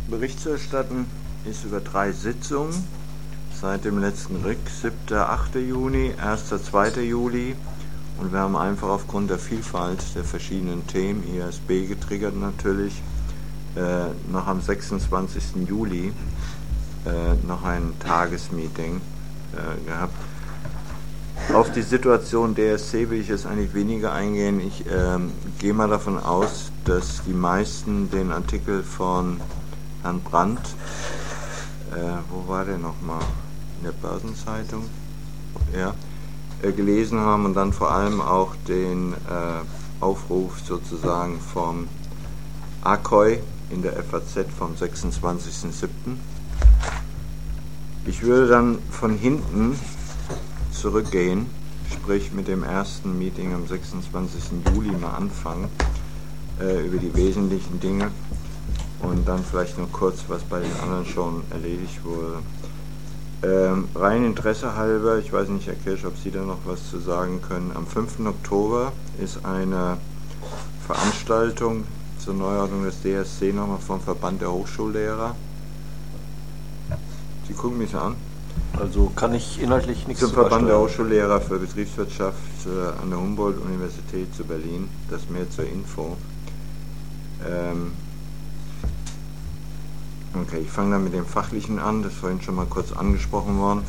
Bericht zu erstatten ist über 3 Sitzungen seit dem letzten RIC, 7. 8. Juni, 1. 2. Juli, und wir haben einfach aufgrund der Vielfalt der verschiedenen Themen, ISB getriggert natürlich, noch am 26. Juli noch ein Tagesmeeting gehabt. Auf die Situation DSC will ich jetzt eigentlich weniger eingehen. Ich gehe mal davon aus, dass die meisten den Artikel von Herrn Brandt, wo war der nochmal? In der Börsenzeitung, ja, gelesen haben und dann vor allem auch den Aufruf sozusagen vom ACOI in der FAZ vom 26.07. Ich würde dann von hinten zurückgehen, sprich mit dem ersten Meeting am 26. Juli mal anfangen, über die wesentlichen Dinge und dann vielleicht noch kurz, was bei den anderen schon erledigt wurde. Rein Interesse halber, ich weiß nicht, Herr Kirsch, ob Sie da noch was zu sagen können. Am 5. Oktober ist eine Veranstaltung zur Neuordnung des DSC nochmal vom Verband der Hochschullehrer. Sie gucken mich an. Also kann ich inhaltlich nichts zum Verband der Hochschullehrer für Betriebswirtschaft an der Humboldt-Universität zu Berlin. Das mehr zur Info. Okay, ich fange dann mit dem Fachlichen an, das ist vorhin schon mal kurz angesprochen worden.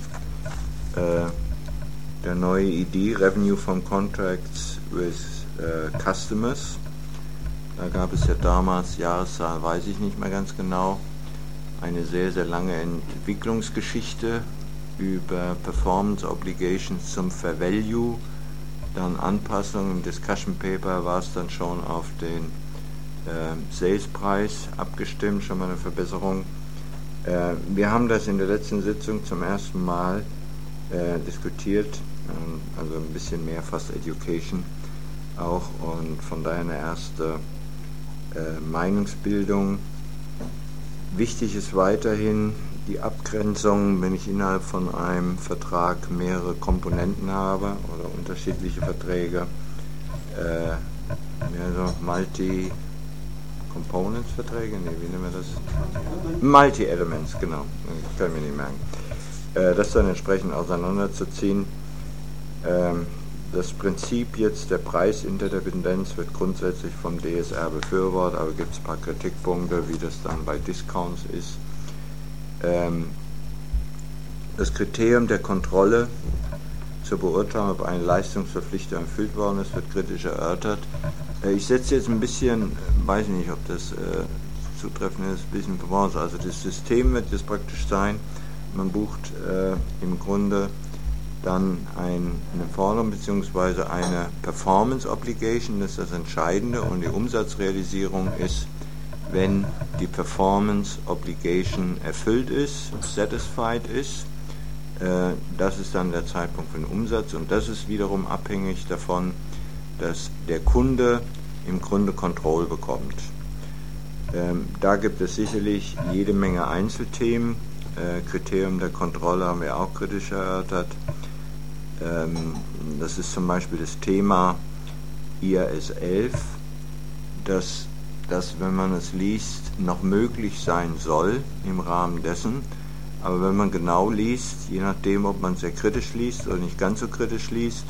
Der neue ID, Revenue from Contracts with Customers. Da gab es ja damals, Jahreszahl weiß ich nicht mehr ganz genau, eine sehr, sehr lange Entwicklungsgeschichte über Performance Obligations zum Fair Value, dann Anpassungen im Discussion Paper war es dann schon auf den Salespreis abgestimmt, schon mal eine Verbesserung. Wir haben das in der letzten Sitzung zum ersten Mal diskutiert, also ein bisschen mehr fast Education auch und von daher eine erste Meinungsbildung. Wichtig ist weiterhin die Abgrenzung, wenn ich innerhalb von einem Vertrag mehrere Komponenten habe oder unterschiedliche Verträge, Multi-Components-Verträge, wie nennen wir das? Multi-Elements, genau, kann ich mir nicht merken. Das dann entsprechend auseinanderzuziehen. Das Prinzip jetzt der Preisinterdependenz wird grundsätzlich vom DSR befürwortet, aber gibt es ein paar Kritikpunkte, wie das dann bei Discounts ist. Das Kriterium der Kontrolle zur Beurteilung, ob eine Leistungsverpflichtung erfüllt worden ist, wird kritisch erörtert. Ich setze jetzt ein bisschen, weiß nicht, ob das zutreffend ist, ein bisschen voraus. Also das System wird jetzt praktisch sein, man bucht im Grunde dann eine Forderung bzw. eine Performance Obligation, das ist das Entscheidende, und die Umsatzrealisierung ist, wenn die Performance Obligation erfüllt ist, satisfied ist, das ist dann der Zeitpunkt für den Umsatz und das ist wiederum abhängig davon, dass der Kunde im Grunde Control bekommt. Da gibt es sicherlich jede Menge Einzelthemen. Kriterium der Kontrolle haben wir auch kritisch erörtert. Das ist zum Beispiel das Thema IAS 11, dass das, wenn man es liest, noch möglich sein soll im Rahmen dessen. Aber wenn man genau liest, je nachdem, ob man sehr kritisch liest oder nicht ganz so kritisch liest,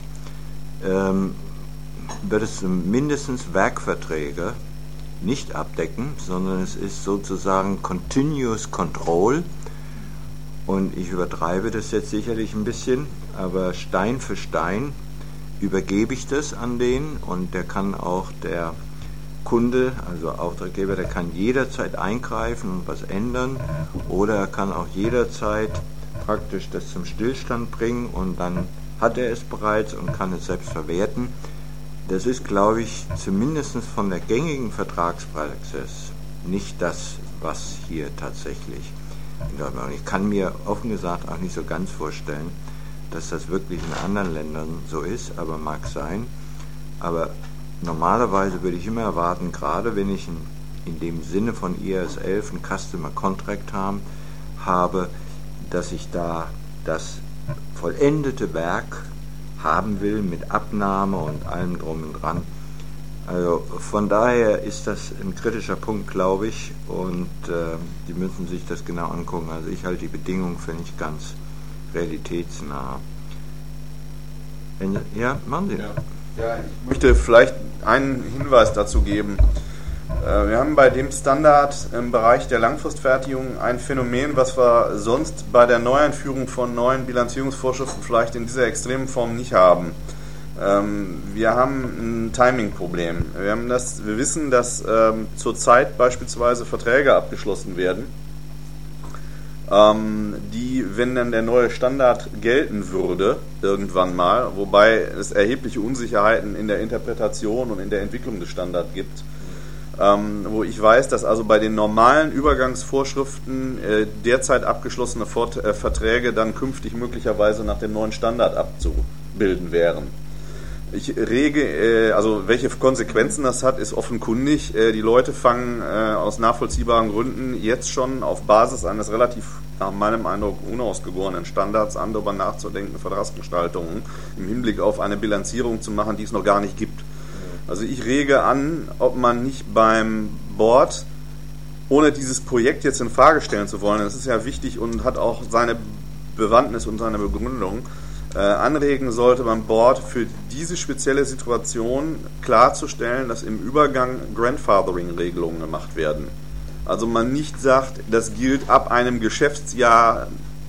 wird es mindestens Werkverträge nicht abdecken, sondern es ist sozusagen Continuous Control. Und ich übertreibe das jetzt sicherlich ein bisschen, aber Stein für Stein übergebe ich das an den und der kann auch der Kunde, also Auftraggeber, der kann jederzeit eingreifen und was ändern oder er kann auch jederzeit praktisch das zum Stillstand bringen und dann hat er es bereits und kann es selbst verwerten. Das ist, glaube ich, zumindest von der gängigen Vertragspraxis nicht das, was hier tatsächlich. Ich kann mir offen gesagt auch nicht so ganz vorstellen, dass das wirklich in anderen Ländern so ist, aber mag sein. Aber normalerweise würde ich immer erwarten, gerade wenn ich in dem Sinne von IAS 11 ein Customer Contract habe, dass ich da das vollendete Werk haben will mit Abnahme und allem drum und dran. Also von daher ist das ein kritischer Punkt, glaube ich, und die müssen sich das genau angucken. Also ich halte die Bedingungen für nicht ganz realitätsnah. Ja, machen Sie. Ja, ich möchte vielleicht einen Hinweis dazu geben. Wir haben bei dem Standard im Bereich der Langfristfertigung ein Phänomen, was wir sonst bei der Neueinführung von neuen Bilanzierungsvorschriften vielleicht in dieser extremen Form nicht haben. Wir haben ein Timing-Problem. Wir wissen, dass zurzeit beispielsweise Verträge abgeschlossen werden, die, wenn dann der neue Standard gelten würde, irgendwann mal, wobei es erhebliche Unsicherheiten in der Interpretation und in der Entwicklung des Standards gibt, wo ich weiß, dass also bei den normalen Übergangsvorschriften derzeit abgeschlossene Verträge dann künftig möglicherweise nach dem neuen Standard abzubilden wären. Also welche Konsequenzen das hat, ist offenkundig. Die Leute fangen aus nachvollziehbaren Gründen jetzt schon auf Basis eines relativ, nach meinem Eindruck, unausgegorenen Standards an, darüber nachzudenken, Vertragsgestaltungen im Hinblick auf eine Bilanzierung zu machen, die es noch gar nicht gibt. Also ich rege an, ob man nicht beim Board, ohne dieses Projekt jetzt in Frage stellen zu wollen, das ist ja wichtig und hat auch seine Bewandtnis und seine Begründung, anregen sollte beim Board für diese spezielle Situation klarzustellen, dass im Übergang Grandfathering-Regelungen gemacht werden. Also man nicht sagt, das gilt ab einem Geschäftsjahr,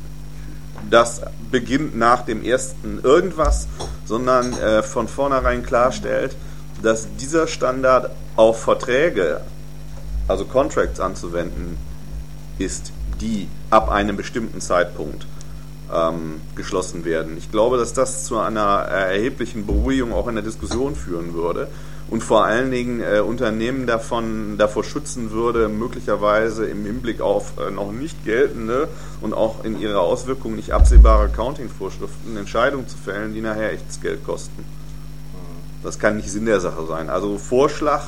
das beginnt nach dem ersten irgendwas, sondern von vornherein klarstellt, dass dieser Standard auf Verträge, also Contracts anzuwenden ist, die ab einem bestimmten Zeitpunkt geschlossen werden. Ich glaube, dass das zu einer erheblichen Beruhigung auch in der Diskussion führen würde und vor allen Dingen Unternehmen davor schützen würde, möglicherweise im Hinblick auf noch nicht geltende und auch in ihrer Auswirkung nicht absehbare Accounting-Vorschriften Entscheidungen zu fällen, die nachher echtes Geld kosten. Das kann nicht Sinn der Sache sein. Also Vorschlag,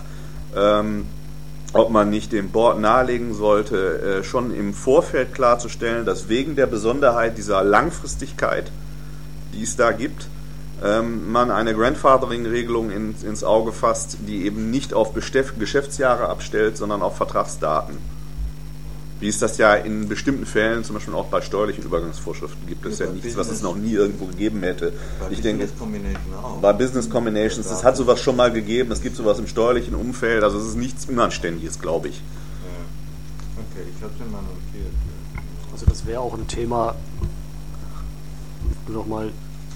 ob man nicht dem Board nahelegen sollte, schon im Vorfeld klarzustellen, dass wegen der Besonderheit dieser Langfristigkeit, die es da gibt, man eine Grandfathering-Regelung ins Auge fasst, die eben nicht auf Geschäftsjahre abstellt, sondern auf Vertragsdaten. Wie es das ja in bestimmten Fällen, zum Beispiel auch bei steuerlichen Übergangsvorschriften gibt, das ist ja nichts, was es noch nie irgendwo gegeben hätte. Ich denke, bei Business Combinations, das hat sowas schon mal gegeben, es gibt sowas im steuerlichen Umfeld, also es ist nichts Unanständiges, glaube ich. Ja. Okay, ich habe es mir mal notiert. Also das wäre auch ein Thema, nochmal,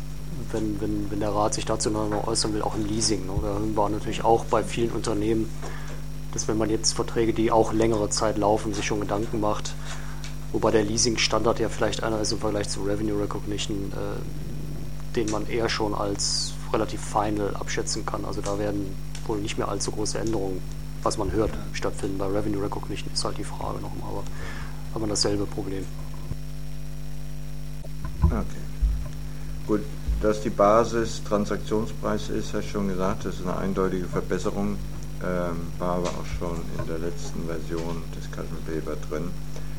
wenn der Rat sich dazu noch äußern will, auch im Leasing. Ne? Da hören wir natürlich auch bei vielen Unternehmen, dass wenn man jetzt Verträge, die auch längere Zeit laufen, sich schon Gedanken macht, wobei der Leasing-Standard ja vielleicht einer ist im Vergleich zu Revenue Recognition, den man eher schon als relativ final abschätzen kann. Also da werden wohl nicht mehr allzu große Änderungen, was man hört, stattfinden. Bei Revenue Recognition ist halt die Frage nochmal, aber haben wir dasselbe Problem. Okay. Gut, dass die Basis Transaktionspreis ist, hast du schon gesagt, das ist eine eindeutige Verbesserung. War aber auch schon in der letzten Version des Custom Paper drin.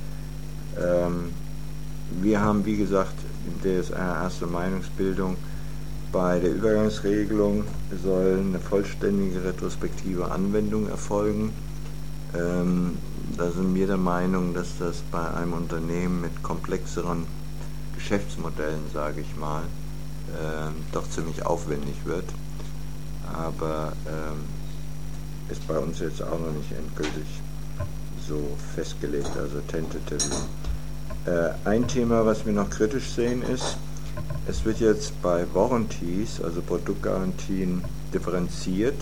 Wir haben, wie gesagt, in DSR erste Meinungsbildung. Bei der Übergangsregelung soll eine vollständige retrospektive Anwendung erfolgen. Da sind wir der Meinung, dass das bei einem Unternehmen mit komplexeren Geschäftsmodellen, sage ich mal, doch ziemlich aufwendig wird. Aber ist bei uns jetzt auch noch nicht endgültig so festgelegt, also tentatively. Ein Thema, was wir noch kritisch sehen, ist, es wird jetzt bei Warranties, also Produktgarantien, differenziert,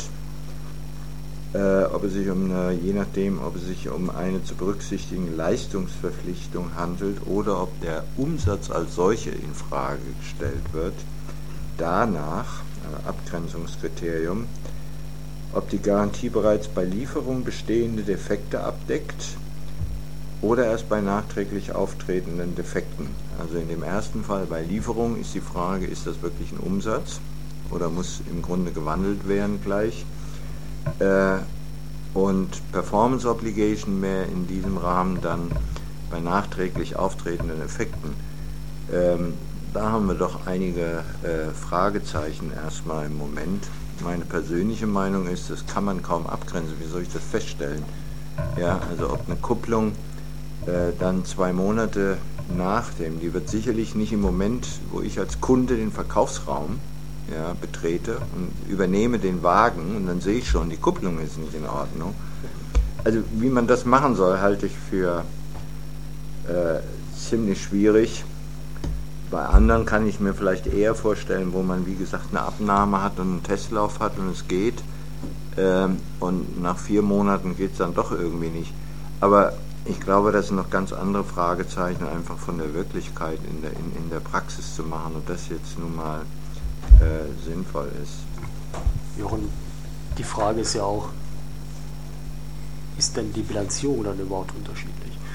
je nachdem, ob es sich um eine zu berücksichtigende Leistungsverpflichtung handelt oder ob der Umsatz als solche in Frage gestellt wird. Danach, Abgrenzungskriterium, ob die Garantie bereits bei Lieferung bestehende Defekte abdeckt oder erst bei nachträglich auftretenden Defekten. Also in dem ersten Fall bei Lieferung ist die Frage, ist das wirklich ein Umsatz oder muss im Grunde gewandelt werden gleich. Und Performance Obligation wäre in diesem Rahmen dann bei nachträglich auftretenden Effekten. Da haben wir doch einige Fragezeichen erstmal im Moment. meine persönliche Meinung ist, das kann man kaum abgrenzen. Wie soll ich das feststellen? Ja, also ob eine Kupplung dann 2 Monate nachdem, die wird sicherlich nicht im Moment, wo ich als Kunde den Verkaufsraum betrete und übernehme den Wagen und dann sehe ich schon, die Kupplung ist nicht in Ordnung. Also wie man das machen soll, halte ich für ziemlich schwierig. Bei anderen kann ich mir vielleicht eher vorstellen, wo man wie gesagt eine Abnahme hat und einen Testlauf hat und es geht und nach 4 Monaten geht es dann doch irgendwie nicht. Aber ich glaube, das sind noch ganz andere Fragezeichen einfach von der Wirklichkeit in der Praxis zu machen und das jetzt nun mal sinnvoll ist. Jochen, die Frage ist ja auch, ist denn die Bilanzierung dann überhaupt unterschiedlich?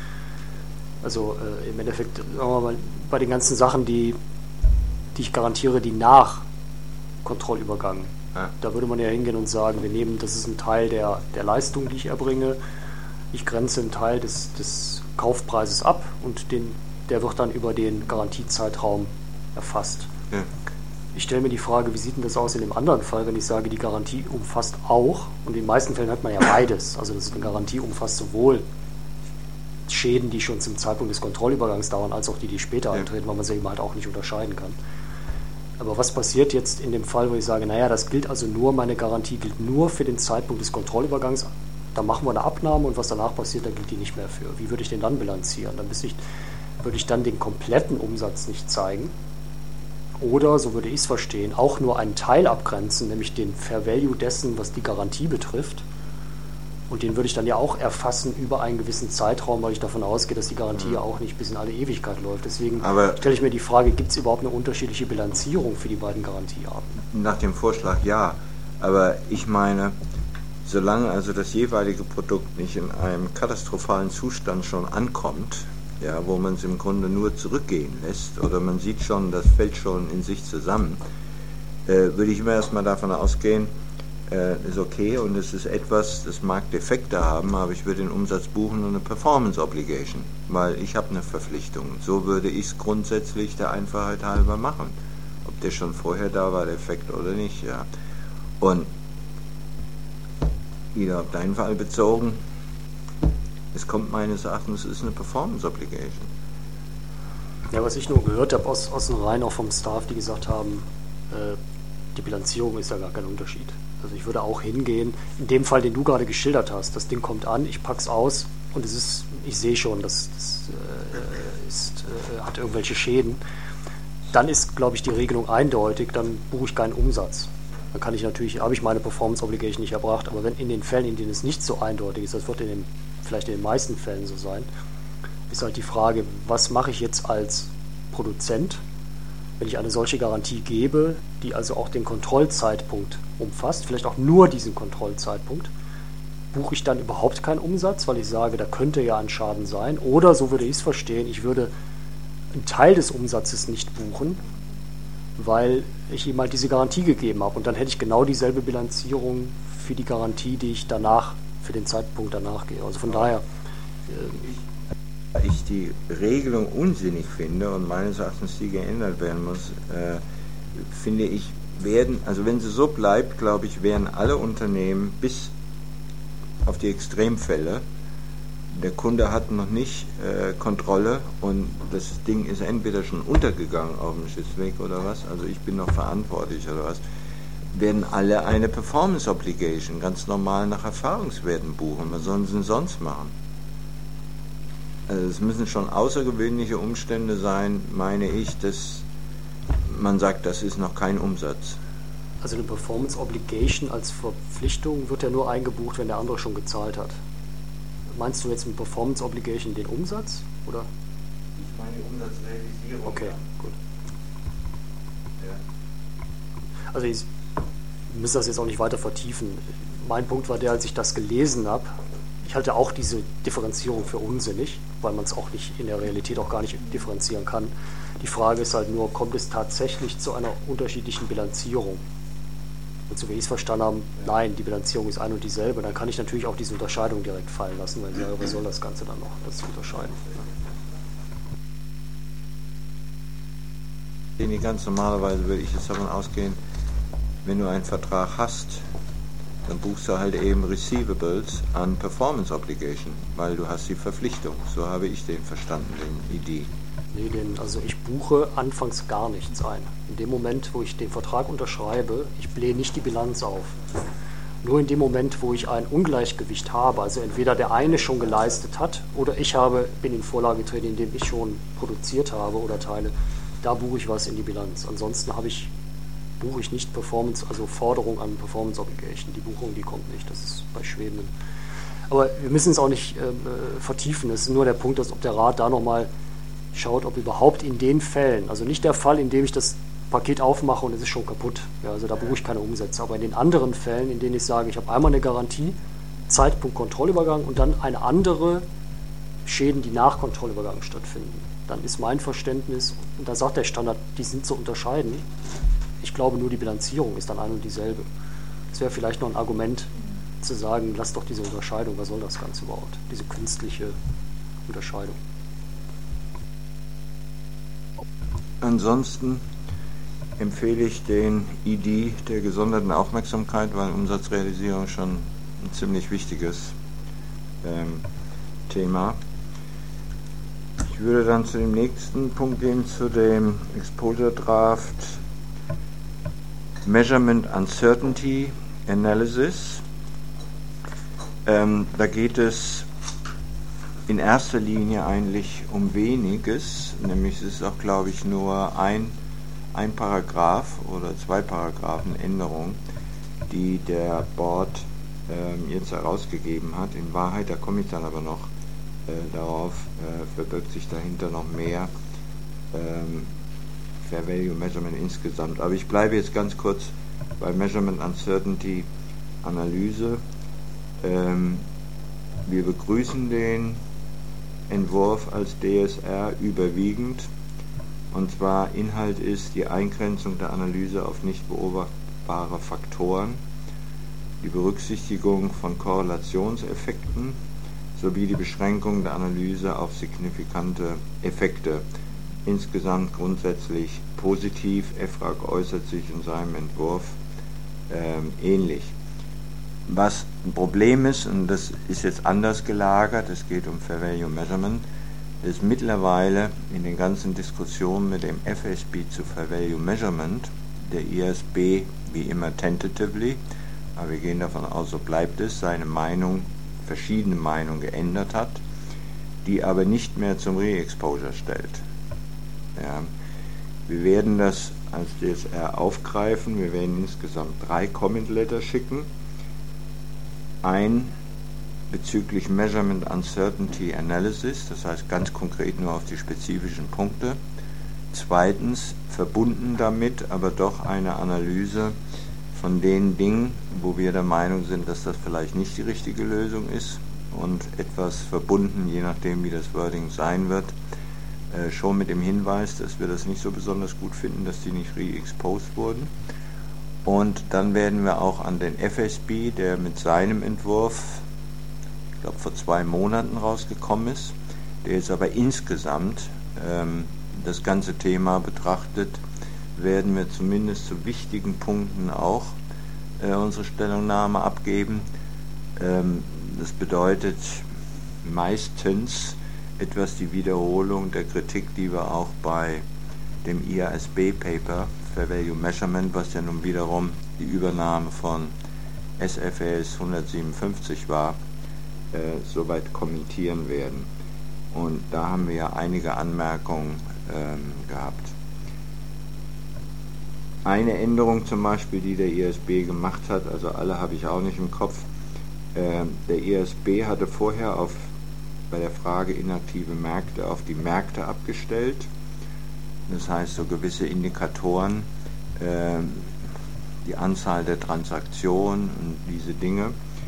Also im Endeffekt, sagen wir mal, bei den ganzen Sachen, die ich garantiere, die nach Kontrollübergang, da würde man ja hingehen und sagen, wir nehmen, das ist ein Teil der Leistung, die ich erbringe, ich grenze einen Teil des Kaufpreises ab und der wird dann über den Garantiezeitraum erfasst. Ja. Ich stelle mir die Frage, wie sieht denn das aus in dem anderen Fall, wenn ich sage, die Garantie umfasst auch, und in den meisten Fällen hat man ja beides, also das ist eine Garantie umfasst sowohl Schäden, die schon zum Zeitpunkt des Kontrollübergangs dauern, als auch die später eintreten, weil man sie eben halt auch nicht unterscheiden kann. Aber was passiert jetzt in dem Fall, wo ich sage, naja, das gilt also nur, meine Garantie gilt nur für den Zeitpunkt des Kontrollübergangs, da machen wir eine Abnahme und was danach passiert, da gilt die nicht mehr für. Wie würde ich den dann bilanzieren? Würde ich dann den kompletten Umsatz nicht zeigen oder, so würde ich es verstehen, auch nur einen Teil abgrenzen, nämlich den Fair Value dessen, was die Garantie betrifft. Und den würde ich dann ja auch erfassen über einen gewissen Zeitraum, weil ich davon ausgehe, dass die Garantie ja auch nicht bis in alle Ewigkeit läuft. Deswegen stelle ich mir die Frage, gibt es überhaupt eine unterschiedliche Bilanzierung für die beiden Garantiearten? Nach dem Vorschlag ja, aber ich meine, solange also das jeweilige Produkt nicht in einem katastrophalen Zustand schon ankommt, ja, wo man es im Grunde nur zurückgehen lässt oder man sieht schon, das fällt schon in sich zusammen, würde ich immer erstmal davon ausgehen, ist okay und es ist etwas, das mag Defekte haben, aber ich würde den Umsatz buchen und eine Performance Obligation, weil ich habe eine Verpflichtung. So würde ich es grundsätzlich der Einfachheit halber machen. Ob der schon vorher da war, der Effekt oder nicht, ja. Und wieder auf deinen Fall bezogen, es kommt meines Erachtens, es ist eine Performance Obligation. Ja, was ich nur gehört habe aus den Reihen auch vom Staff, die gesagt haben, die Bilanzierung ist ja gar kein Unterschied. Also ich würde auch hingehen, in dem Fall, den du gerade geschildert hast, das Ding kommt an, ich pack's aus und ich sehe schon, das hat irgendwelche Schäden. Dann ist, glaube ich, die Regelung eindeutig, dann buche ich keinen Umsatz. Dann habe ich meine Performance Obligation nicht erbracht, aber wenn in den Fällen, in denen es nicht so eindeutig ist, das wird vielleicht in den meisten Fällen so sein, ist halt die Frage, was mache ich jetzt als Produzent, wenn ich eine solche Garantie gebe, die also auch den Kontrollzeitpunkt umfasst, vielleicht auch nur diesen Kontrollzeitpunkt, buche ich dann überhaupt keinen Umsatz, weil ich sage, da könnte ja ein Schaden sein, oder so würde ich es verstehen, ich würde einen Teil des Umsatzes nicht buchen, weil ich ihm halt diese Garantie gegeben habe und dann hätte ich genau dieselbe Bilanzierung für die Garantie, die ich danach, für den Zeitpunkt danach gehe. Also von daher... Da ich die Regelung unsinnig finde und meines Erachtens die geändert werden muss, finde ich, also wenn sie so bleibt, glaube ich, werden alle Unternehmen bis auf die Extremfälle, der Kunde hat noch nicht Kontrolle und das Ding ist entweder schon untergegangen auf dem Schiffsweg oder was, also ich bin noch verantwortlich oder was, werden alle eine Performance Obligation ganz normal nach Erfahrungswerten buchen. Was sollen sie denn sonst machen? Also es müssen schon außergewöhnliche Umstände sein, meine ich, dass man sagt, das ist noch kein Umsatz. Also eine Performance Obligation als Verpflichtung wird ja nur eingebucht, wenn der andere schon gezahlt hat. Meinst du jetzt mit Performance Obligation den Umsatz? Oder? Ich meine die Umsatzrealisierung. Okay, gut. Ja. Also ich muss das jetzt auch nicht weiter vertiefen. Mein Punkt war der, als ich das gelesen habe, ich halte auch diese Differenzierung für unsinnig, weil man es auch nicht in der Realität auch gar nicht differenzieren kann. Die Frage ist halt nur, kommt es tatsächlich zu einer unterschiedlichen Bilanzierung? Und so wie ich es verstanden habe, nein, die Bilanzierung ist ein und dieselbe. Dann kann ich natürlich auch diese Unterscheidung direkt fallen lassen, weil ich sage, was soll das Ganze dann noch, das unterscheiden? Ganz normalerweise würde ich jetzt davon ausgehen, wenn du einen Vertrag hast, dann buchst du halt eben Receivables an Performance Obligation, weil du hast die Verpflichtung. So habe ich den verstanden, den ID. Nee, also ich buche anfangs gar nichts ein. In dem Moment, wo ich den Vertrag unterschreibe, ich blähe nicht die Bilanz auf. Nur in dem Moment, wo ich ein Ungleichgewicht habe, also entweder der eine schon geleistet hat oder ich bin in Vorlage getreten, indem ich schon produziert habe oder Teile, da buche ich was in die Bilanz. Ansonsten buche ich nicht Performance, also Forderung an Performance Obligation. Die Buchung, die kommt nicht, das ist bei Schwebenden. Aber wir müssen es auch nicht vertiefen. Es ist nur der Punkt, dass ob der Rat da nochmal schaut, ob überhaupt in den Fällen, also nicht der Fall, in dem ich das Paket aufmache und es ist schon kaputt, ja, also da buche ich keine Umsätze, aber in den anderen Fällen, in denen ich sage, ich habe einmal eine Garantie, Zeitpunkt Kontrollübergang und dann eine andere Schäden, die nach Kontrollübergang stattfinden, dann ist mein Verständnis, und da sagt der Standard, die sind zu unterscheiden, ich glaube nur die Bilanzierung ist dann eine und dieselbe. Das wäre vielleicht noch ein Argument zu sagen, lass doch diese Unterscheidung, was soll das Ganze überhaupt, diese künstliche Unterscheidung. Ansonsten empfehle ich den ID der gesonderten Aufmerksamkeit, weil Umsatzrealisierung schon ein ziemlich wichtiges Thema. Ich würde dann zu dem nächsten Punkt gehen, zu dem Exposure Draft Measurement Uncertainty Analysis. Da geht es in erster Linie eigentlich um weniges, nämlich es ist auch, glaube ich, nur ein Paragraph oder 2 Paragraphen Änderung, die der Board jetzt herausgegeben hat. In Wahrheit, da komme ich dann aber noch darauf, verbirgt sich dahinter noch mehr Fair Value Measurement insgesamt. Aber ich bleibe jetzt ganz kurz bei Measurement Uncertainty Analyse. Wir begrüßen den Entwurf als DSR überwiegend, und zwar Inhalt ist die Eingrenzung der Analyse auf nicht beobachtbare Faktoren, die Berücksichtigung von Korrelationseffekten sowie die Beschränkung der Analyse auf signifikante Effekte. Insgesamt grundsätzlich positiv. EFRAG äußert sich in seinem Entwurf ähnlich. Was ein Problem ist, und das ist jetzt anders gelagert, es geht um Fair Value Measurement, ist mittlerweile in den ganzen Diskussionen mit dem FSB zu Fair Value Measurement der IASB wie immer tentatively, aber wir gehen davon aus, so bleibt es, seine Meinung, verschiedene Meinungen geändert hat, die aber nicht mehr zum Re-Exposure stellt. Ja, wir werden das als DSR aufgreifen, wir werden insgesamt 3 Comment Letter schicken. Ein bezüglich Measurement Uncertainty Analysis, das heißt ganz konkret nur auf die spezifischen Punkte. Zweitens, verbunden damit, aber doch eine Analyse von den Dingen, wo wir der Meinung sind, dass das vielleicht nicht die richtige Lösung ist, und etwas verbunden, je nachdem wie das Wording sein wird, schon mit dem Hinweis, dass wir das nicht so besonders gut finden, dass die nicht re-exposed wurden. Und dann werden wir auch an den FSB, der mit seinem Entwurf, ich glaube vor 2 Monaten rausgekommen ist, der jetzt aber insgesamt das ganze Thema betrachtet, werden wir zumindest zu wichtigen Punkten auch unsere Stellungnahme abgeben. Das bedeutet meistens etwas die Wiederholung der Kritik, die wir auch bei dem IASB-Paper Fair Value Measurement, was ja nun wiederum die Übernahme von SFAS 157 war, soweit kommentieren werden. Und da haben wir ja einige Anmerkungen gehabt. Eine Änderung zum Beispiel, die der IASB gemacht hat, also alle habe ich auch nicht im Kopf, der IASB hatte vorher bei der Frage inaktive Märkte auf die Märkte abgestellt. Das heißt, so gewisse Indikatoren, die Anzahl der Transaktionen und diese Dinge.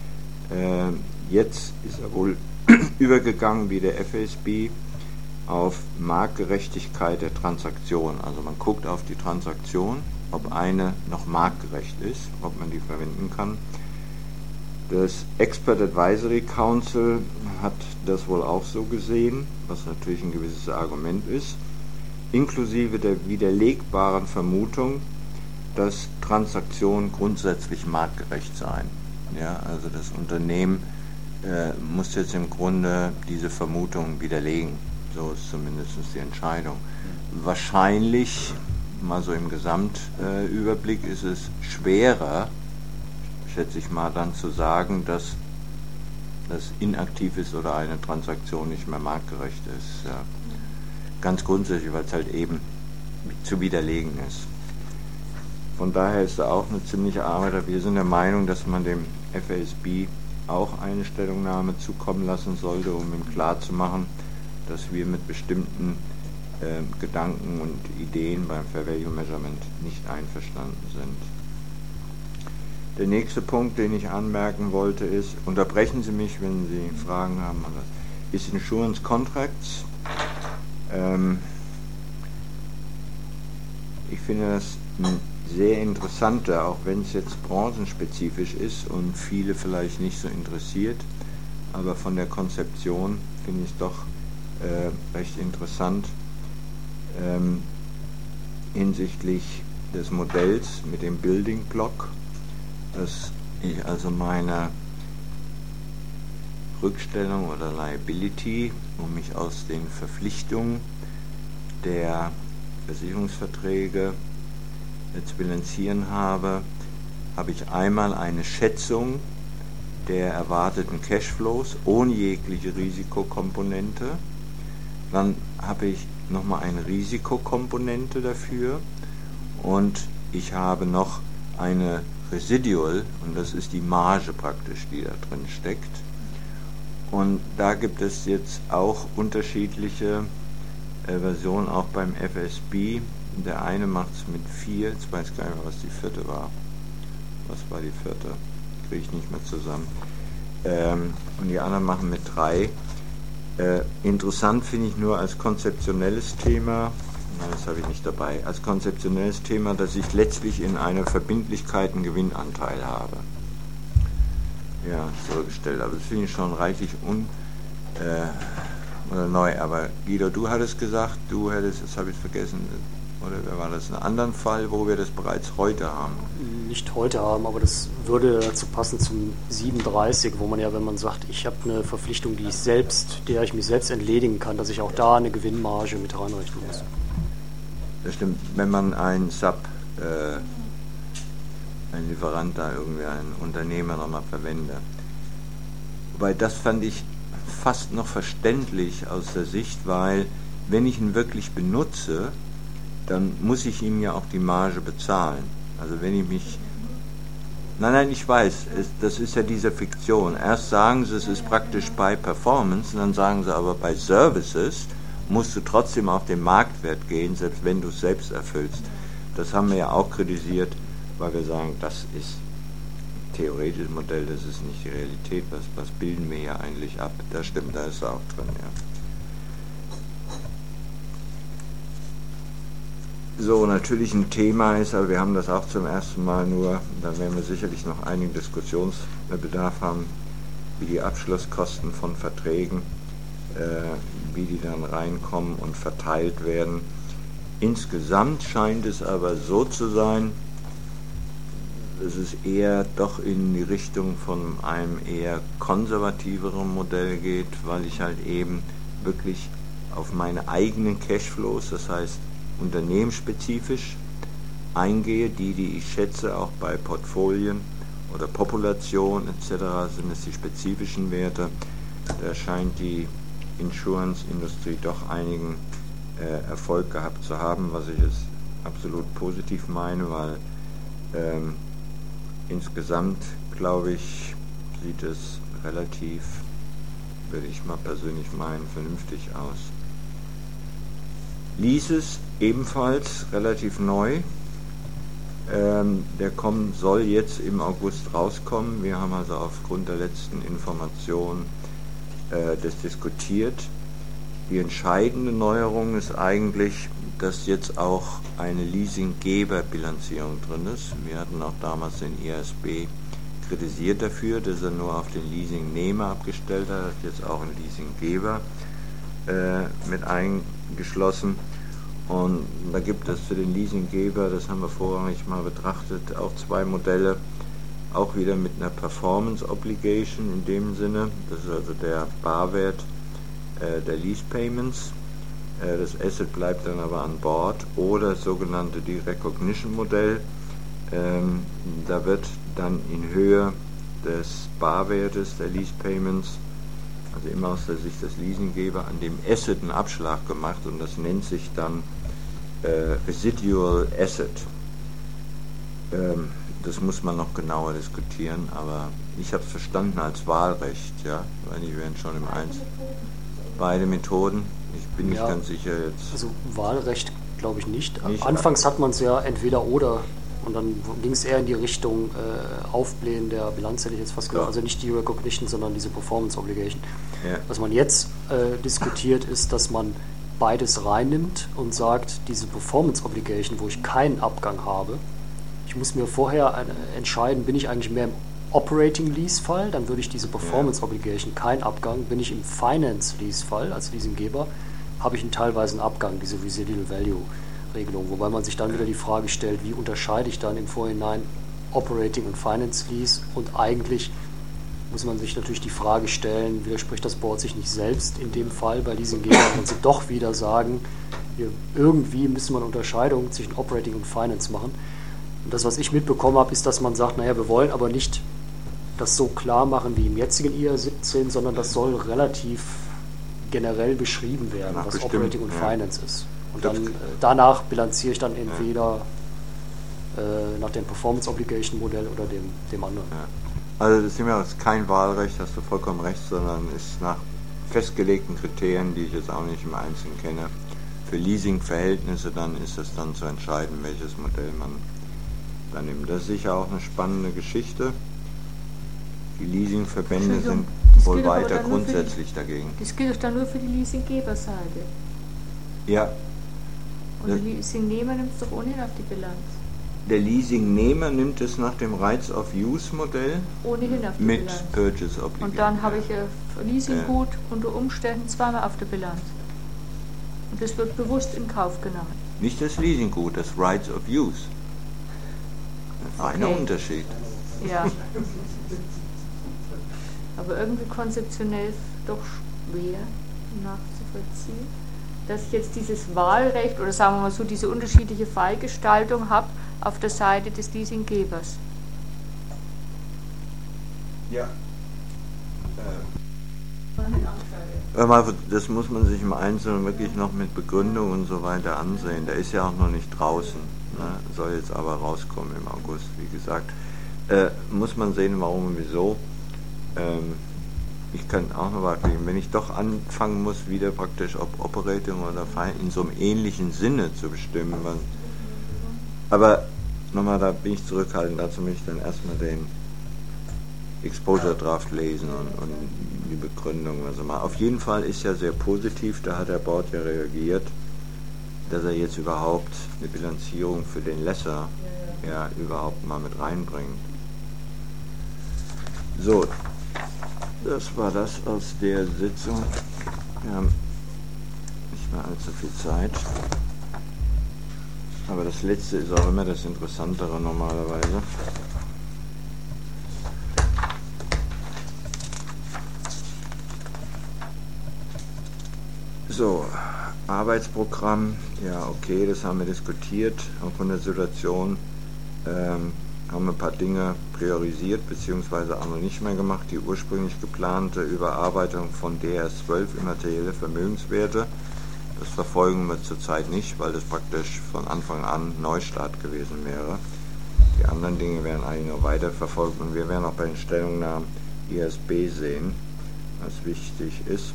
Jetzt ist er wohl übergegangen, wie der FSB, auf Marktgerechtigkeit der Transaktion. Also man guckt auf die Transaktion, ob eine noch marktgerecht ist, ob man die verwenden kann. Das Expert Advisory Council hat das wohl auch so gesehen, was natürlich ein gewisses Argument ist, inklusive der widerlegbaren Vermutung, dass Transaktionen grundsätzlich marktgerecht seien. Ja, also das Unternehmen muss jetzt im Grunde diese Vermutung widerlegen. So ist zumindest die Entscheidung. Wahrscheinlich, mal so im Gesamtüberblick, ist es schwerer, schätze ich mal, dann zu sagen, dass das inaktiv ist oder eine Transaktion nicht mehr marktgerecht ist. Ja. Ganz grundsätzlich, weil es halt eben zu widerlegen ist. Von daher ist da auch eine ziemliche Arbeit. Wir sind der Meinung, dass man dem FASB auch eine Stellungnahme zukommen lassen sollte, um ihm klarzumachen, dass wir mit bestimmten Gedanken und Ideen beim Fair Value Measurement nicht einverstanden sind. Der nächste Punkt, den ich anmerken wollte, ist, unterbrechen Sie mich, wenn Sie Fragen haben, ist Insurance Contracts. Ich finde das ein sehr interessanter, auch wenn es jetzt branchenspezifisch ist und viele vielleicht nicht so interessiert, aber von der Konzeption finde ich es doch recht interessant hinsichtlich des Modells mit dem Building Block, dass ich also meine Rückstellung oder Liability, um mich aus den Verpflichtungen der Versicherungsverträge zu bilanzieren habe ich einmal eine Schätzung der erwarteten Cashflows ohne jegliche Risikokomponente. Dann habe ich nochmal eine Risikokomponente dafür und ich habe noch eine Residual, und das ist die Marge praktisch, die da drin steckt. Und da gibt es jetzt auch unterschiedliche Versionen, auch beim FASB. Der eine macht es mit 4, jetzt weiß ich gar nicht mehr, was die vierte war. Was war die vierte? Kriege ich nicht mehr zusammen. Und die anderen machen mit 3. Interessant finde ich nur als konzeptionelles Thema, nein, das habe ich nicht dabei, als konzeptionelles Thema, dass ich letztlich in einer Verbindlichkeit einen Gewinnanteil habe. Ja, zurückgestellt. Aber das finde ich schon reichlich oder neu. Aber Guido, du hattest gesagt, du hättest, das habe ich vergessen, oder wer war das, einen anderen Fall, wo wir das bereits heute haben? Nicht heute haben, aber das würde dazu passen zum 37, wo man ja, wenn man sagt, ich habe eine Verpflichtung, der ich mich selbst entledigen kann, dass ich auch da eine Gewinnmarge mit reinrechnen muss. Das stimmt, wenn man ein Lieferant da irgendwie, einen Unternehmer nochmal verwende. Wobei das fand ich fast noch verständlich aus der Sicht, weil wenn ich ihn wirklich benutze, dann muss ich ihm ja auch die Marge bezahlen. Also wenn ich mich... Nein, ich weiß, das ist ja diese Fiktion. Erst sagen sie, es ist praktisch bei Performance, und dann sagen sie aber bei Services musst du trotzdem auf den Marktwert gehen, selbst wenn du es selbst erfüllst. Das haben wir ja auch kritisiert, weil wir sagen, das ist ein theoretisches Modell, das ist nicht die Realität. Was bilden wir hier eigentlich ab? Das stimmt, da ist er auch drin, ja. So, natürlich ein Thema ist, aber wir haben das auch zum ersten Mal nur, da werden wir sicherlich noch einigen Diskussionsbedarf haben, wie die Abschlusskosten von Verträgen, wie die dann reinkommen und verteilt werden. Insgesamt scheint es aber so zu sein, dass es eher doch in die Richtung von einem eher konservativeren Modell geht, weil ich halt eben wirklich auf meine eigenen Cashflows, das heißt unternehmensspezifisch eingehe, die ich schätze, auch bei Portfolien oder Population etc. sind es die spezifischen Werte. Da scheint die Insurance-Industrie doch einigen Erfolg gehabt zu haben, was ich jetzt absolut positiv meine, weil insgesamt, glaube ich, sieht es relativ, würde ich mal persönlich meinen, vernünftig aus. Leases ebenfalls relativ neu. Der soll jetzt im August rauskommen. Wir haben also aufgrund der letzten Informationen das diskutiert. Die entscheidende Neuerung ist eigentlich, dass jetzt auch eine Leasinggeberbilanzierung drin ist. Wir hatten auch damals den IASB kritisiert dafür, dass er nur auf den Leasingnehmer abgestellt hat, jetzt auch einen Leasinggeber mit eingeschlossen. Und da gibt es für den Leasinggeber, das haben wir vorrangig mal betrachtet, auch zwei Modelle, auch wieder mit einer Performance Obligation in dem Sinne, das ist also der Barwert der Lease Payments, das Asset bleibt dann aber an Bord, oder das sogenannte Derecognition Modell, da wird dann in Höhe des Barwertes der Lease Payments, also immer aus der Sicht des Leasinggeber, an dem Asset einen Abschlag gemacht, und das nennt sich dann Residual Asset. Das muss man noch genauer diskutieren, aber ich habe es verstanden als Wahlrecht, ja, weil die werden schon im Einzelnen. Beide Methoden, ich bin nicht ganz sicher jetzt. Also Wahlrecht glaube ich nicht. Anfangs hat man es ja entweder oder, und dann ging es eher in die Richtung Aufblähen der Bilanz, hätte ich jetzt fast gesagt. Also nicht die Recognition, sondern diese Performance Obligation. Ja. Was man jetzt diskutiert, ist, dass man beides reinnimmt und sagt, diese Performance Obligation, wo ich keinen Abgang habe, ich muss mir vorher entscheiden, bin ich eigentlich mehr im Operating Lease Fall, dann würde ich diese Performance Obligation keinen Abgang. Bin ich im Finance Lease Fall als Leasinggeber, habe ich einen teilweise einen Abgang, diese Residual Value Regelung, wobei man sich dann wieder die Frage stellt, wie unterscheide ich dann im Vorhinein Operating und Finance Lease, und eigentlich muss man sich natürlich die Frage stellen, widerspricht das Board sich nicht selbst in dem Fall bei Leasinggebern, wenn sie doch wieder sagen, irgendwie müssen wir eine Unterscheidung zwischen Operating und Finance machen. Und das, was ich mitbekommen habe, ist, dass man sagt, naja, wir wollen aber nicht das so klar machen wie im jetzigen IR 17, sondern das soll relativ generell beschrieben werden, was Operating und Finance ist. Und dann danach bilanziere ich dann entweder nach dem Performance Obligation Modell oder dem anderen. Ja. Also das ist kein Wahlrecht, hast du vollkommen recht, sondern ist nach festgelegten Kriterien, die ich jetzt auch nicht im Einzelnen kenne. Für Leasing-Verhältnisse dann ist es dann zu entscheiden, welches Modell man dann nimmt. Das ist sicher auch eine spannende Geschichte. Die Leasingverbände sind wohl weiter grundsätzlich dagegen. Das gilt doch dann nur für die Leasinggeberseite. Ja. Und der Leasingnehmer nimmt es doch ohnehin auf die Bilanz. Der Leasingnehmer nimmt es nach dem Rights-of-Use-Modell ohnehin auf die mit Bilanz. Purchase Obligation. Und dann habe ich ein Leasinggut unter Umständen zweimal auf der Bilanz. Und das wird bewusst in Kauf genommen. Nicht das Leasinggut, das Rights-of-Use. Ein feiner Unterschied. Ja. Aber irgendwie konzeptionell doch schwer nachzuvollziehen, dass ich jetzt dieses Wahlrecht oder sagen wir mal so diese unterschiedliche Fallgestaltung habe auf der Seite des Leasinggebers. Ja. Das muss man sich im Einzelnen wirklich noch mit Begründung und so weiter ansehen. Der ist ja auch noch nicht draußen, ne? Soll jetzt aber rauskommen im August, wie gesagt. Muss man sehen, warum und wieso. Ich kann auch noch mal kriegen, wenn ich doch anfangen muss, wieder praktisch ob Operating oder in so einem ähnlichen Sinne zu bestimmen. Aber nochmal, da bin ich zurückhaltend, dazu möchte ich dann erstmal den Exposure Draft lesen und die Begründung. Also mal. Auf jeden Fall ist ja sehr positiv, da hat der Board ja reagiert, dass er jetzt überhaupt eine Bilanzierung für den Lessor ja überhaupt mal mit reinbringt. So, das war das aus der Sitzung. Wir haben nicht mehr allzu viel Zeit. Aber das letzte ist auch immer das Interessantere normalerweise. So, Arbeitsprogramm, ja okay, das haben wir diskutiert. Auch von der Situation haben wir ein paar Dinge priorisiert bzw. auch noch nicht mehr gemacht. Die ursprünglich geplante Überarbeitung von DS12 immaterielle Vermögenswerte, das verfolgen wir zurzeit nicht, weil das praktisch von Anfang an Neustart gewesen wäre. Die anderen Dinge werden eigentlich noch weiter verfolgt und wir werden auch bei den Stellungnahmen ISB sehen, was wichtig ist.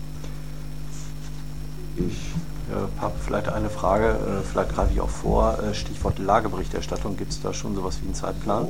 Ich habe vielleicht eine Frage, vielleicht greife ich auch vor, Stichwort Lageberichterstattung, gibt es da schon sowas wie einen Zeitplan?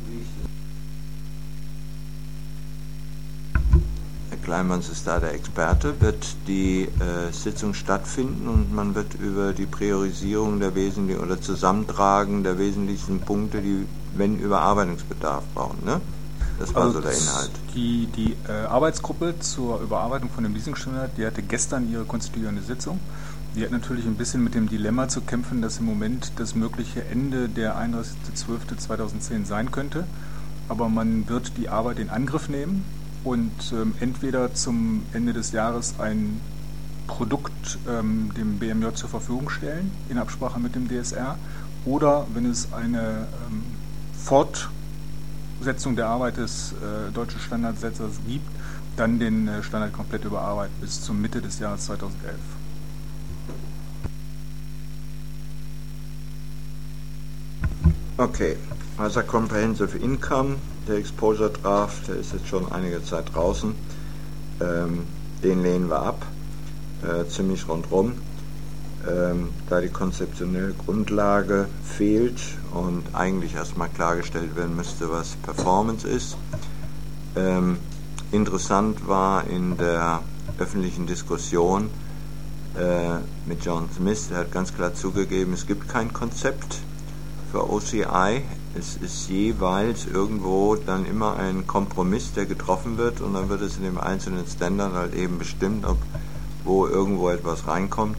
Herr Kleinmanns ist da der Experte, wird die Sitzung stattfinden und man wird über die Priorisierung der wesentlichen oder Zusammentragen der wesentlichsten Punkte, die wenn Überarbeitungsbedarf brauchen, ne? Das war so der Inhalt. Die Arbeitsgruppe zur Überarbeitung von dem Leasingstandard, die hatte gestern ihre konstituierende Sitzung. Die hat natürlich ein bisschen mit dem Dilemma zu kämpfen, dass im Moment das mögliche Ende der 31.12.2010 sein könnte. Aber man wird die Arbeit in Angriff nehmen und entweder zum Ende des Jahres ein Produkt dem BMJ zur Verfügung stellen, in Absprache mit dem DSR, oder wenn es eine Fortsetzung der Arbeit des deutschen Standardsetzers gibt, dann den Standard komplett überarbeiten bis zur Mitte des Jahres 2011. Okay, also Comprehensive Income, der Exposure Draft, der ist jetzt schon einige Zeit draußen. Den lehnen wir ab, ziemlich rundrum, da die konzeptionelle Grundlage fehlt und eigentlich erstmal klargestellt werden müsste, was Performance ist. Interessant war in der öffentlichen Diskussion mit John Smith, der hat ganz klar zugegeben, es gibt kein Konzept für OCI. Es ist jeweils irgendwo dann immer ein Kompromiss, der getroffen wird, und dann wird es in dem einzelnen Standard halt eben bestimmt, wo irgendwo etwas reinkommt.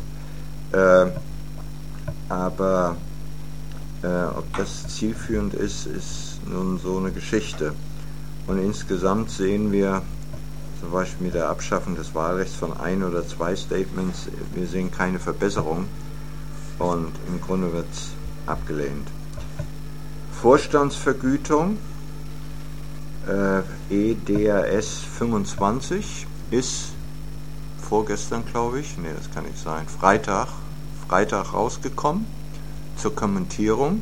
Aber ob das zielführend ist nun so eine Geschichte. Und insgesamt sehen wir, zum Beispiel mit der Abschaffung des Wahlrechts von 1 oder 2 Statements, wir sehen keine Verbesserung und im Grunde wird es abgelehnt. Vorstandsvergütung, EDRS 25, ist vorgestern, glaube ich, nee, das kann nicht sein, Freitag rausgekommen zur Kommentierung.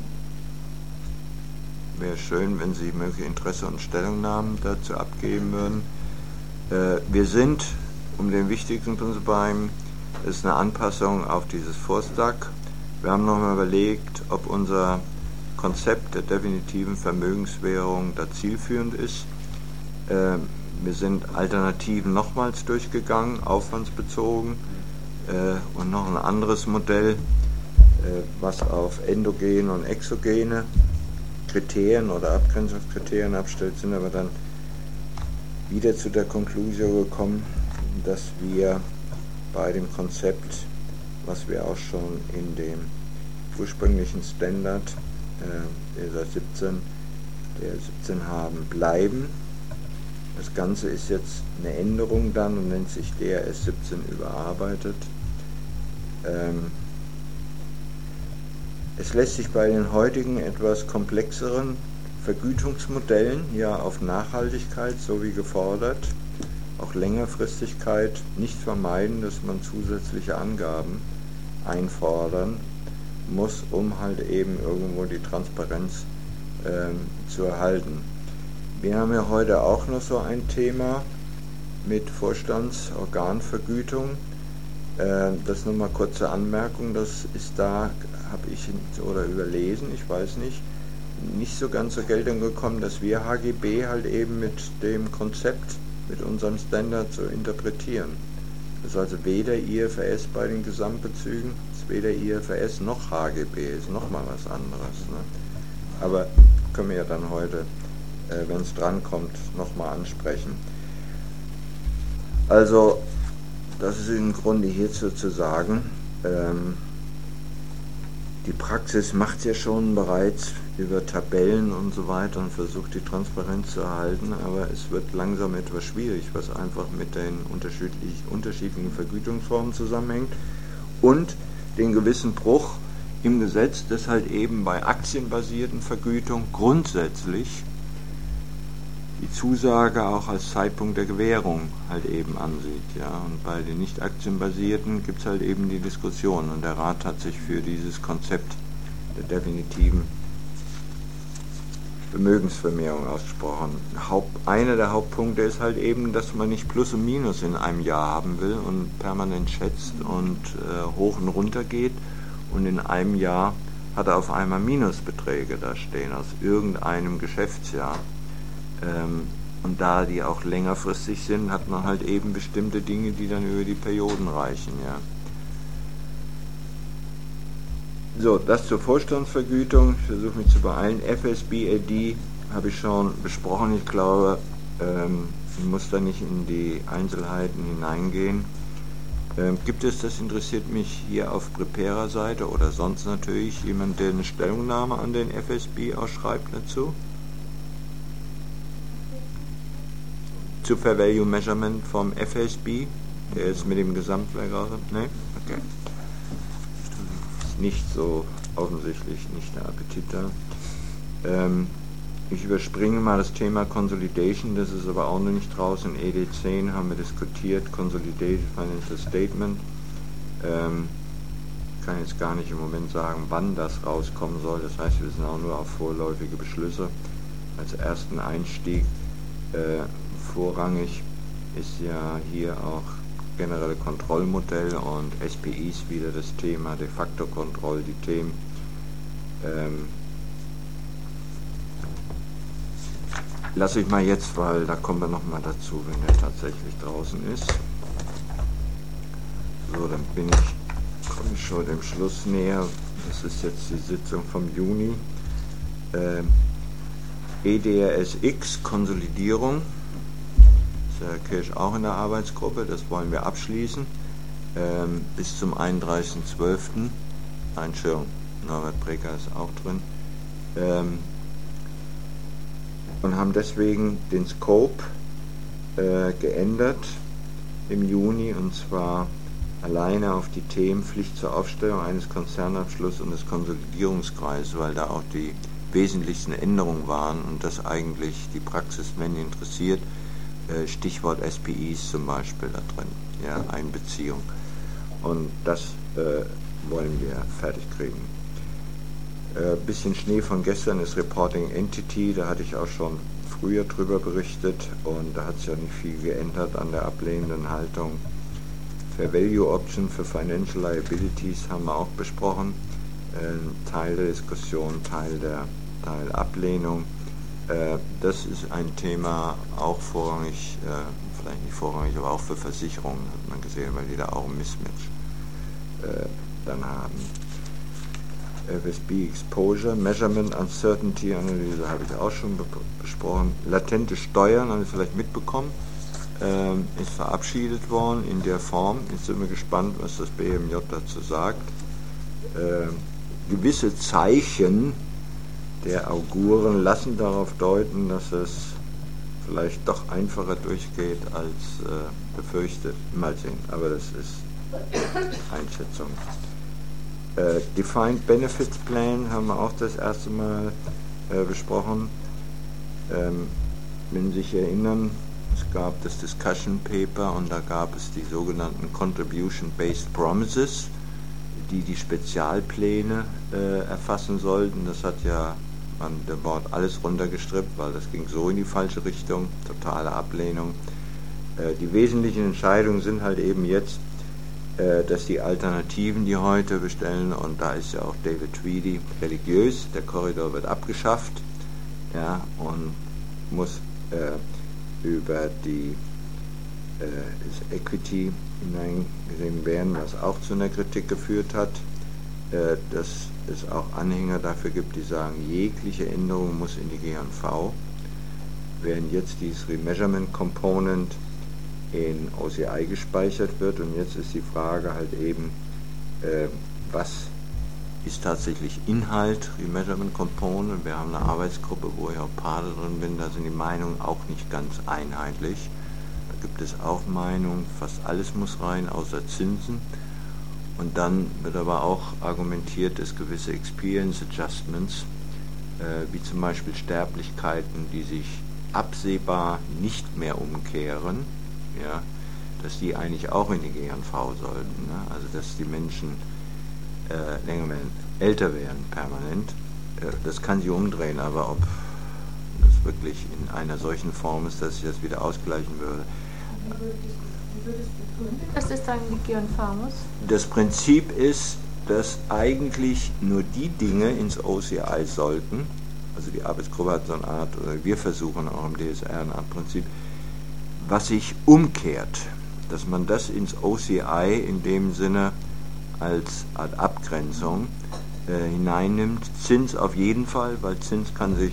Wäre schön, wenn Sie mögliche Interesse und Stellungnahmen dazu abgeben würden. Wir sind, um den wichtigsten Punkt zu bleiben, ist eine Anpassung auf dieses Vorstack. Wir haben nochmal überlegt, ob unser Konzept der definitiven Vermögenswährung da zielführend ist. Wir sind Alternativen nochmals durchgegangen, aufwandsbezogen, und noch ein anderes Modell, was auf endogene und exogene Kriterien oder Abgrenzungskriterien abstellt, sind aber dann wieder zu der Konklusion gekommen, dass wir bei dem Konzept, was wir auch schon in dem ursprünglichen Standard der 17 haben, bleiben. Das Ganze ist jetzt eine Änderung dann und nennt sich DRS 17 überarbeitet. Es lässt sich bei den heutigen etwas komplexeren Vergütungsmodellen ja auf Nachhaltigkeit, so wie gefordert, auch Längerfristigkeit nicht vermeiden, dass man zusätzliche Angaben einfordern muss, um halt eben irgendwo die Transparenz zu erhalten. Wir haben ja heute auch noch so ein Thema mit Vorstandsorganvergütung. Das nur mal kurze Anmerkung, das ist da, habe ich oder überlesen, ich weiß nicht so ganz zur Geltung gekommen, dass wir HGB halt eben mit dem Konzept, mit unserem Standard so interpretieren. Das ist also weder IFRS bei den Gesamtbezügen, ist weder IFRS noch HGB, ist nochmal was anderes. Ne? Aber können wir ja dann heute, wenn es drankommt, nochmal ansprechen. Also, das ist im Grunde hierzu zu sagen. Die Praxis macht es ja schon bereits über Tabellen und so weiter und versucht die Transparenz zu erhalten, aber es wird langsam etwas schwierig, was einfach mit den unterschiedlichen Vergütungsformen zusammenhängt und den gewissen Bruch im Gesetz, das halt eben bei aktienbasierten Vergütung grundsätzlich die Zusage auch als Zeitpunkt der Gewährung halt eben ansieht. Ja? Und bei den nicht aktienbasierten gibt es halt eben die Diskussion und der Rat hat sich für dieses Konzept der definitiven Vermögensvermehrung ausgesprochen. Einer der Hauptpunkte ist halt eben, dass man nicht Plus und Minus in einem Jahr haben will und permanent schätzt und hoch und runter geht und in einem Jahr hat er auf einmal Minusbeträge da stehen aus irgendeinem Geschäftsjahr. Und da die auch längerfristig sind, hat man halt eben bestimmte Dinge, die dann über die Perioden reichen. Ja. So, das zur Vorstandsvergütung. Ich versuche mich zu beeilen. FSBAD habe ich schon besprochen. Ich glaube, ich muss da nicht in die Einzelheiten hineingehen. Gibt es, das interessiert mich, hier auf Prepara-Seite oder sonst natürlich jemand, der eine Stellungnahme an den FSB ausschreibt dazu? Zu Fair Value Measurement vom FSB, der ist mit dem Gesamtwerk raus. Ne? Okay. Ist nicht so offensichtlich, nicht der Appetit da. Ich überspringe mal das Thema Consolidation, das ist aber auch noch nicht draußen. In ED10 haben wir diskutiert, Consolidated Financial Statement. Ich kann jetzt gar nicht im Moment sagen, wann das rauskommen soll. Das heißt, wir sind auch nur auf vorläufige Beschlüsse. Als ersten Einstieg vorrangig ist ja hier auch generelle Kontrollmodell und SPIs wieder das Thema, de facto Kontroll, die Themen. Lasse ich mal jetzt, weil da kommen wir nochmal dazu, wenn der tatsächlich draußen ist. So, dann komme ich schon dem Schluss näher. Das ist jetzt die Sitzung vom Juni. EDRSX, Konsolidierung. Ist Herr Kirsch auch in der Arbeitsgruppe, das wollen wir abschließen. Bis zum 31.12. Entschuldigung, Norbert Breker ist auch drin. Und haben deswegen den Scope geändert im Juni, und zwar alleine auf die Themen Pflicht zur Aufstellung eines Konzernabschlusses und des Konsolidierungskreises, weil da auch die wesentlichsten Änderungen waren und das eigentlich die Praxis, wenn interessiert, Stichwort SPIs zum Beispiel da drin, ja, Einbeziehung. Und das wollen wir fertig kriegen. Bisschen Schnee von gestern ist Reporting Entity, da hatte ich auch schon früher drüber berichtet und da hat sich ja nicht viel geändert an der ablehnenden Haltung. Fair Value Option für Financial Liabilities haben wir auch besprochen. Teil der Diskussion, Teil Ablehnung. Das ist ein Thema auch vorrangig, vielleicht nicht vorrangig, aber auch für Versicherungen, hat man gesehen, weil die da auch ein Mismatch dann haben. FSB Exposure, Measurement Uncertainty Analyse habe ich auch schon besprochen. Latente Steuern, haben Sie vielleicht mitbekommen, ist verabschiedet worden in der Form. Jetzt sind wir gespannt, was das BMJ dazu sagt. Gewisse Zeichen der Auguren lassen darauf deuten, dass es vielleicht doch einfacher durchgeht als befürchtet. Mal sehen, aber das ist Einschätzung. Defined Benefits Plan haben wir auch das erste Mal besprochen. Wenn Sie sich erinnern, es gab das Discussion Paper und da gab es die sogenannten Contribution-Based Promises, die Spezialpläne erfassen sollten. Das hat ja an dem Board alles runtergestrippt, weil das ging so in die falsche Richtung, totale Ablehnung. Die wesentlichen Entscheidungen sind halt eben jetzt, dass die Alternativen, die heute bestellen, und da ist ja auch David Tweedy religiös, der Korridor wird abgeschafft, ja, und muss über die das Equity hineingesehen werden, was auch zu einer Kritik geführt hat, dass es auch Anhänger dafür gibt, die sagen, jegliche Änderung muss in die G&V, während jetzt dieses Remeasurement Component in OCI gespeichert wird, und jetzt ist die Frage halt eben, was ist tatsächlich Inhalt, Remeasurement Component. Wir haben eine Arbeitsgruppe, wo ich auch Pate drin bin, da sind die Meinungen auch nicht ganz einheitlich. Da gibt es auch Meinungen, fast alles muss rein, außer Zinsen. Und dann wird aber auch argumentiert, dass gewisse Experience Adjustments, wie zum Beispiel Sterblichkeiten, die sich absehbar nicht mehr umkehren, ja, dass die eigentlich auch in die G&V sollten. Ne? Also dass die Menschen länger werden, älter werden permanent. Das kann sich umdrehen, aber ob das wirklich in einer solchen Form ist, dass sich das wieder ausgleichen würde. Wie würde es begründet, dass das dann in die G&V muss? Das Prinzip ist, dass eigentlich nur die Dinge ins OCI sollten, also die Arbeitsgruppe hat so eine Art, oder wir versuchen auch im DSR eine Art Prinzip, was sich umkehrt, dass man das ins OCI in dem Sinne als Art Abgrenzung hineinnimmt. Zins auf jeden Fall, weil Zins kann sich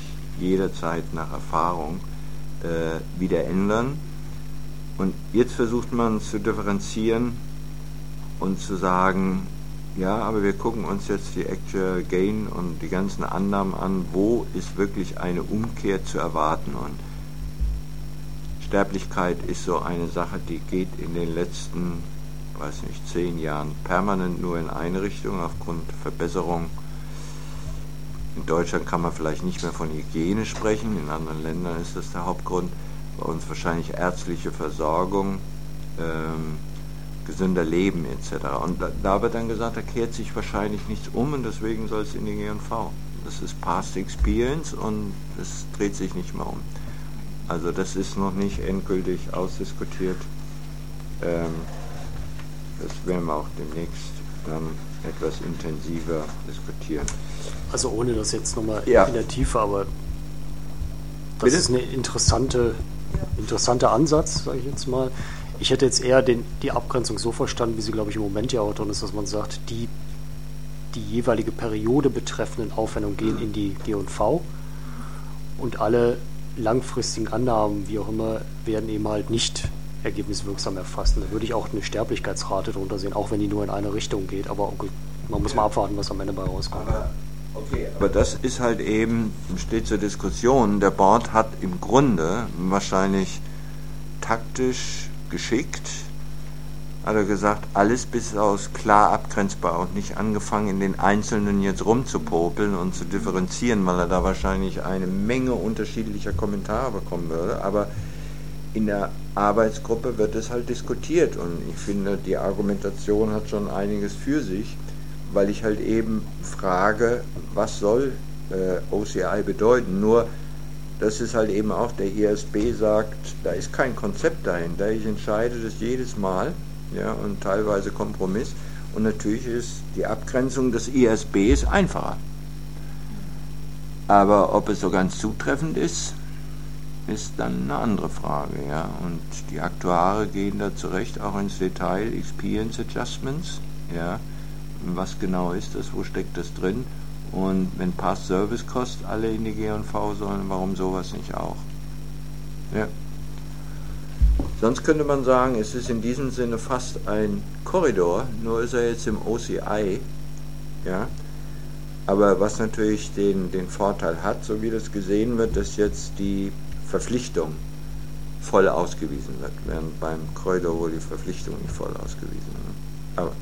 jederzeit nach Erfahrung wieder ändern. Und jetzt versucht man zu differenzieren und zu sagen, ja, aber wir gucken uns jetzt die Actual Gain und die ganzen Annahmen an, wo ist wirklich eine Umkehr zu erwarten. Und Sterblichkeit ist so eine Sache, die geht in den letzten, 10 Jahren permanent nur in eine Richtung aufgrund Verbesserung. In Deutschland kann man vielleicht nicht mehr von Hygiene sprechen, in anderen Ländern ist das der Hauptgrund. Bei uns wahrscheinlich ärztliche Versorgung, gesünder Leben etc. Und da wird dann gesagt, da kehrt sich wahrscheinlich nichts um und deswegen soll es in die G&V. Das ist Past Experience und es dreht sich nicht mehr um. Also das ist noch nicht endgültig ausdiskutiert. Das werden wir auch demnächst dann etwas intensiver diskutieren. Also ohne das jetzt nochmal Ja. in der Tiefe, aber das Bitte? ist ein interessanter Ansatz, sage ich jetzt mal. Ich hätte jetzt eher die Abgrenzung so verstanden, wie sie, glaube ich, im Moment ja auch drin ist, dass man sagt, die jeweilige Periode betreffenden Aufwendungen gehen in die G&V und alle langfristigen Annahmen, wie auch immer, werden eben halt nicht ergebniswirksam erfasst. Da würde ich auch eine Sterblichkeitsrate drunter sehen, auch wenn die nur in eine Richtung geht. Aber okay, man muss mal abwarten, was am Ende bei rauskommt. Aber das ist halt eben, steht zur Diskussion, der Board hat im Grunde wahrscheinlich taktisch geschickt, hat er gesagt, alles bis aus klar abgrenzbar und nicht angefangen in den Einzelnen jetzt rumzupopeln und zu differenzieren, weil er da wahrscheinlich eine Menge unterschiedlicher Kommentare bekommen würde, aber in der Arbeitsgruppe wird es halt diskutiert und ich finde, die Argumentation hat schon einiges für sich, weil ich halt eben frage, was soll OCI bedeuten, nur das ist halt eben auch, der ISB sagt, da ist kein Konzept dahinter, ich entscheide das jedes Mal, ja, und teilweise Kompromiss. Und natürlich ist die Abgrenzung des ISBs einfacher. Aber ob es so ganz zutreffend ist dann eine andere Frage, ja. Und die Aktuare gehen da zu Recht auch ins Detail, Experience Adjustments, ja. Was genau ist das, wo steckt das drin? Und wenn Past Service Cost alle in die G&V sollen, warum sowas nicht auch? Ja. Sonst könnte man sagen, es ist in diesem Sinne fast ein Korridor, nur ist er jetzt im OCI, ja. Aber was natürlich den Vorteil hat, so wie das gesehen wird, dass jetzt die Verpflichtung voll ausgewiesen wird, während beim Korridor wohl die Verpflichtung nicht voll ausgewiesen wird.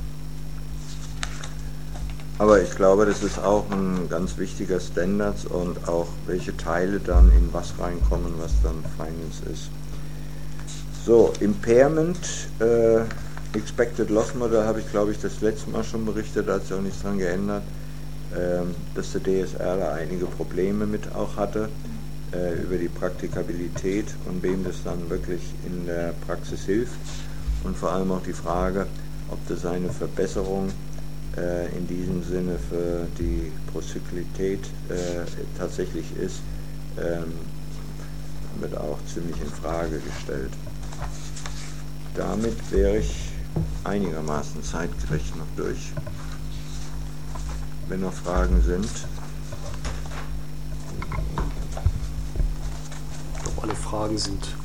Aber ich glaube, das ist auch ein ganz wichtiger Standard und auch welche Teile dann in was reinkommen, was dann Finance ist. So, Impairment, Expected Loss Modell habe ich, glaube ich, das letzte Mal schon berichtet, da hat sich auch nichts dran geändert, dass der DSR da einige Probleme mit auch hatte, über die Praktikabilität und wem das dann wirklich in der Praxis hilft und vor allem auch die Frage, ob das eine Verbesserung in diesem Sinne für die Prozyklität tatsächlich ist, wird auch ziemlich in Frage gestellt. Damit wäre ich einigermaßen zeitgerecht noch durch. Wenn noch Fragen sind. Ich glaube, alle Fragen sind